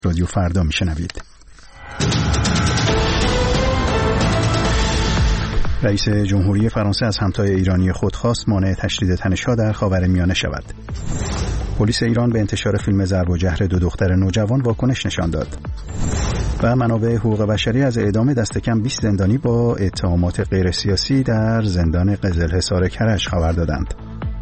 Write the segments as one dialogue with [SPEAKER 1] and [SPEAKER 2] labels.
[SPEAKER 1] رادیو فردا میشنوید. رئیس جمهوری فرانسه از همتای ایرانی خود خواست مانع تشدید تنش‌ها در خاورمیانه شود. پلیس ایران به انتشار فیلم ضرب و جرح 2 دختر نوجوان واکنش نشان داد. و منابع حقوق بشری از اعدام دست کم 20 زندانی با اتهامات غیر سیاسی در زندان قزلحصار کرج خبر دادند.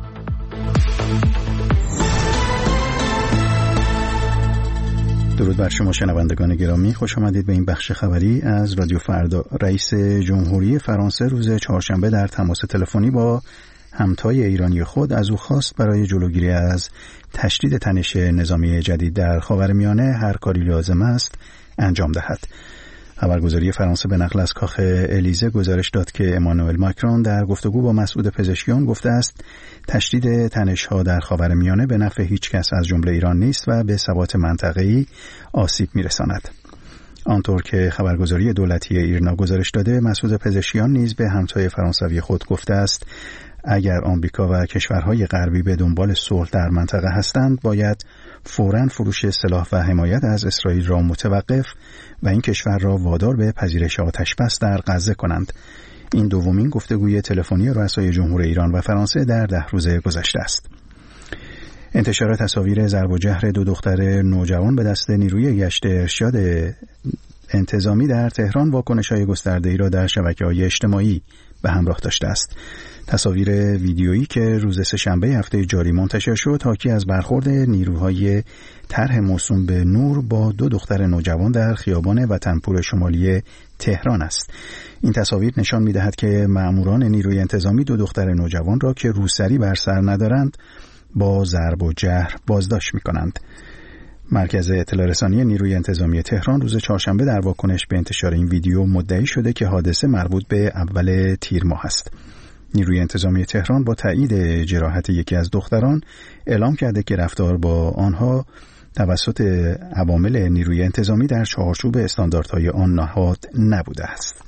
[SPEAKER 1] درود بر شما شنوندگان گرامی، خوش آمدید به این بخش خبری از رادیو فردا. رئیس جمهوری فرانسه روز چهارشنبه در تماس تلفنی با همتای ایرانی خود از او خواست برای جلوگیری از تشدید تنش نظامی جدید در خاورمیانه هر کاری لازم است انجام دهد. خبرگزاری فرانسه به نقل از کاخ الیزه گزارش داد که امانوئل ماکرون در گفتگو با مسعود پزشکیان گفته است تشدید تنش‌ها در خاورمیانه به نفع هیچ کس از جمله ایران نیست و به ثبات منطقه‌ای آسیب می‌رساند. آنطور که خبرگزاری دولتی ایرنا گزارش داده، مسعود پزشکیان نیز به همتای فرانسوی خود گفته است اگر آمریکا و کشورهای غربی به دنبال صلح در منطقه هستند، باید فوراً فروش سلاح و حمایت از اسرائیل را متوقف و این کشور را وادار به پذیرش آتش‌بس در غزه کنند. این دومین گفتگوی تلفنی رؤسای جمهور ایران و فرانسه در 10 روز گذشته است. انتشار تصاویر ضرب و جرح 2 دختر نوجوان به دست نیروی گشت ارشاد انتظامی در تهران واکنش‌های گسترده‌ای را در شبکه‌های اجتماعی به همراه داشته است. تصاویر ویدیویی که روز سه‌شنبه هفته جاری منتشر شد حاکی از برخورد نیروهای طرح موسوم به نور با 2 دختر نوجوان در خیابان وطنپور شمالی تهران است. این تصاویر نشان می‌دهد که مأموران نیروی انتظامی 2 دختر نوجوان را که روسری بر سر ندارند با ضرب و جرح بازداشت می‌کنند. مرکز اطلاع رسانی نیروی انتظامی تهران روز چهارشنبه در واکنش به انتشار این ویدیو مدعی شده که حادثه مربوط به اول تیر ماه است. نیروی انتظامی تهران با تایید جراحت یکی از دختران اعلام کرده که رفتار با آنها توسط عوامل نیروی انتظامی در چارچوب استانداردهای آن نهاد نبوده است.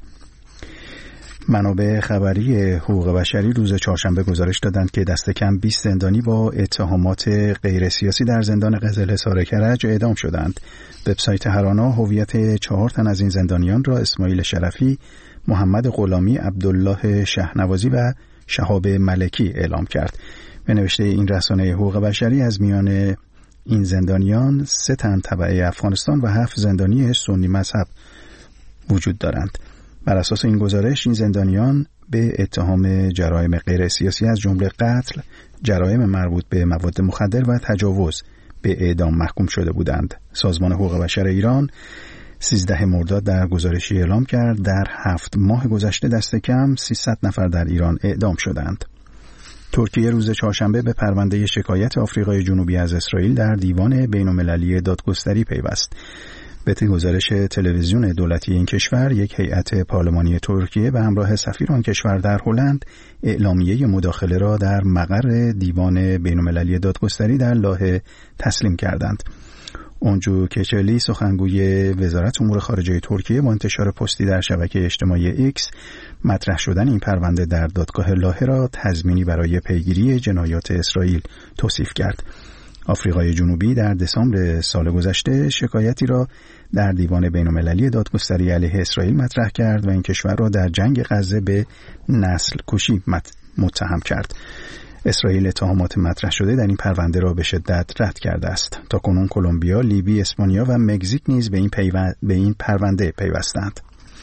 [SPEAKER 1] منابع خبری حقوق بشری روز چهارشنبه گزارش دادند که دست کم 20 زندانی با اتهامات غیر سیاسی در زندان قزلحصار کرج اعدام شدند. وبسایت هرانا هویت 4 تن از این زندانیان را اسماعیل شرفی، محمد غلامی، عبدالله شهنوازی و شهاب ملکی اعلام کرد. به نوشته این رسانه حقوق بشری از میان این زندانیان 3 تن تبع افغانستان و 7 زندانی سنی مذهب وجود دارند. بر اساس این گزارش این زندانیان به اتهام جرایم غیر سیاسی از جمله قتل، جرایم مربوط به مواد مخدر و تجاوز به اعدام محکوم شده بودند. سازمان حقوق بشر ایران 13 مرداد در گزارشی اعلام کرد در 7 ماه گذشته دست کم 300 نفر در ایران اعدام شدند. ترکیه روز چهارشنبه به پرونده شکایت آفریقای جنوبی از اسرائیل در دیوان بین‌المللی دادگستری پیوست. به گزارش تلویزیون دولتی این کشور، یک هیئت پارلمانی ترکیه به همراه سفیر آن کشور در هلند اعلامیه مداخله را در مقر دیوان بین‌المللی دادگستری در لاهه تسلیم کردند. اونجو کچلی سخنگوی وزارت امور خارجه ترکیه با انتشار پستی در شبکه اجتماعی ایکس مطرح شدن این پرونده در دادگاه لاهه را تضمینی برای پیگیری جنایات اسرائیل توصیف کرد. آفریقای جنوبی در دسامبر سال گذشته شکایتی را در دیوان بین‌المللی دادگستری علیه اسرائیل مطرح کرد و این کشور را در جنگ غزه به نسل کشی متهم کرد. اسرائیل اتهامات مطرح شده در این پرونده را به شدت رد کرده است. تاکنون کلمبیا، لیبی، اسپانیا و مکزیک نیز به این پرونده پیوستند.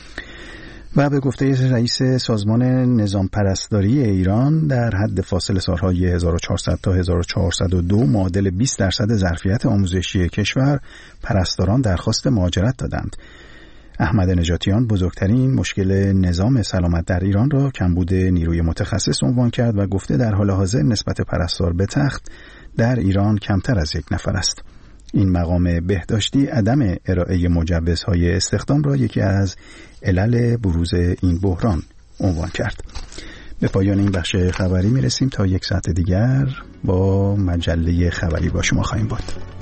[SPEAKER 1] و به گفته رئیس سازمان نظام پرستاری ایران در حد فاصل سالهای 1400 تا 1402 معادل 20% ظرفیت آموزشی کشور پرستاران درخواست مهاجرت دادند. احمد نجاتیان بزرگترین مشکل نظام سلامت در ایران را کمبود نیروی متخصص عنوان کرد و گفته در حال حاضر نسبت پرستار به تخت در ایران کمتر از 1 نفر است. این مقام بهداشتی عدم ارائه مجوزهای استخدام را یکی از علل بروز این بحران عنوان کرد. به پایان این بخش خبری میرسیم. تا 1 ساعت دیگر با مجله خبری با شما خواهیم بود.